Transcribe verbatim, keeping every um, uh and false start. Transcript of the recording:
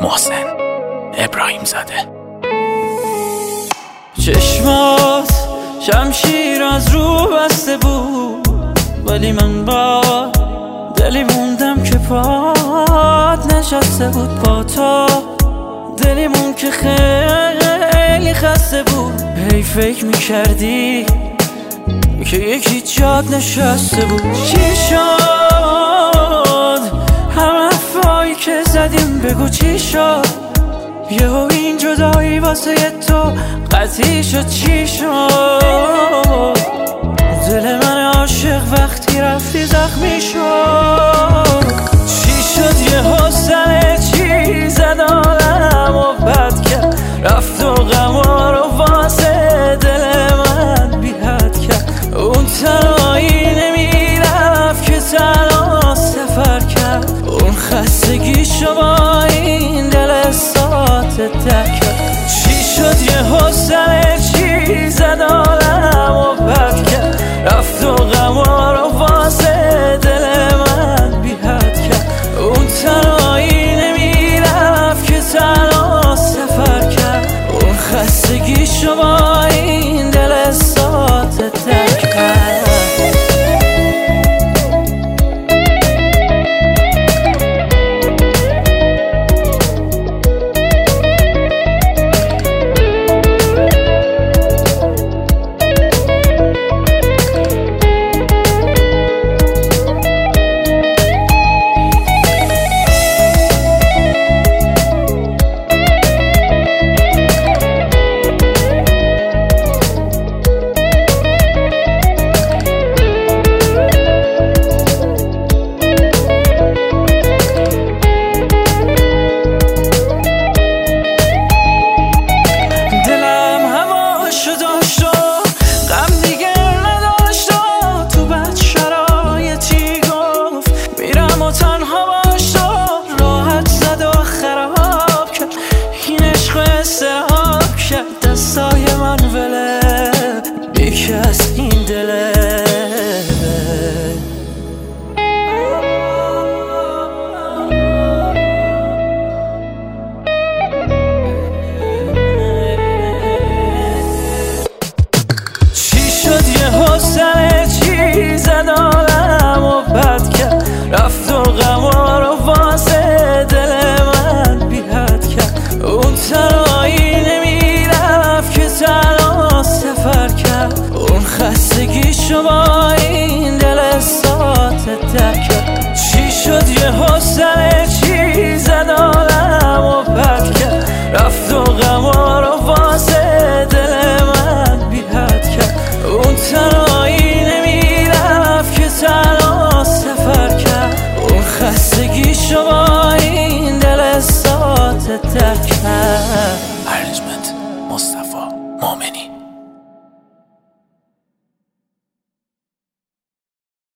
محسن ابراهیم زاده. چشمات شمشیر از رو بسته بود، ولی من با دلی موندم که پات نشسته بود. با تو دلیمون که خیلی خسته بود. هی فکر میکردی که یکی جاد نشسته بود. چی شد همه حرفایی که زدیم؟ بگو چی شد؟ یهو این جدایی واسه تو قطعی شد. چی شد؟ دل من عاشق وقتی رفتی زخمی شد. چی شد یهو سر چی زد آدم و بد کرد، رفت و غما رو واسه دل من بی حد کرد. اون تنهایی نمیرفت که تنها سفر کرد، اون خستگیشو با این دل ساعت درک کرد. چی شد یهو سر چی زد آدم و بد کرد، رفت و غما رو واسه دل من بی حد کرد. اون تنهایی نمیرفت که تنها سفر کرد، اون خستگیشو با این دل ساعت درک کرد. تنها باش راحت زد و خراب کرد، این عشق استراب کرد. دستای من وله بیک از این دله. چی شد یهو سر چی زد آدم و بد کرد، رفت و غما رو واسه دل من بی حد کرد. اون تنهایی نمیرفت که تنها سفر کرد، اون خستگیشو با این دل ساعت درک کرد. چی شد یهو سر چی زد آدم و بد کرد، رفت و غما رو واسه دل من بی حد کرد. اون تنهایی نمیرفت که تنها سفر کرد، اون خستگیشو با این دل ساعت درک کرد. ارنجمنت مصطفی مومنی.